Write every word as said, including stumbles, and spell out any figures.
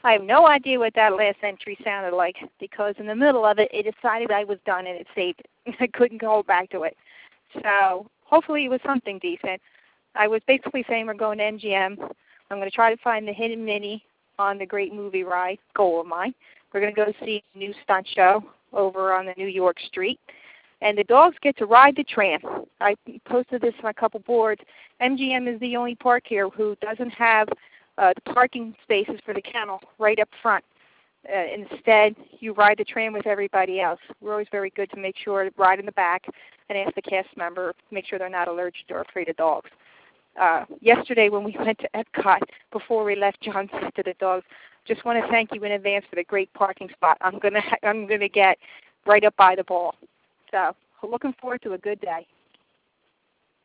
I have no idea what that last entry sounded like because in the middle of it, it decided I was done and it saved it. I couldn't go back to it. So hopefully it was something decent. I was basically saying we're going to M G M. I'm going to try to find the Hidden Mini on the Great Movie Ride, goal of mine. We're going to go see a new stunt show over on the New York Street. And the dogs get to ride the tram. I posted this on a couple boards. M G M is the only park here who doesn't have uh, the parking spaces for the kennel right up front. Uh, instead, you ride the tram with everybody else. We're always very good to make sure to ride in the back and ask the cast member to make sure they're not allergic or afraid of dogs. Uh, yesterday when we went to Epcot, before we left, John said to the dogs, just want to thank you in advance for the great parking spot. I'm going to I'm going to get right up by the ball. So looking forward to a good day.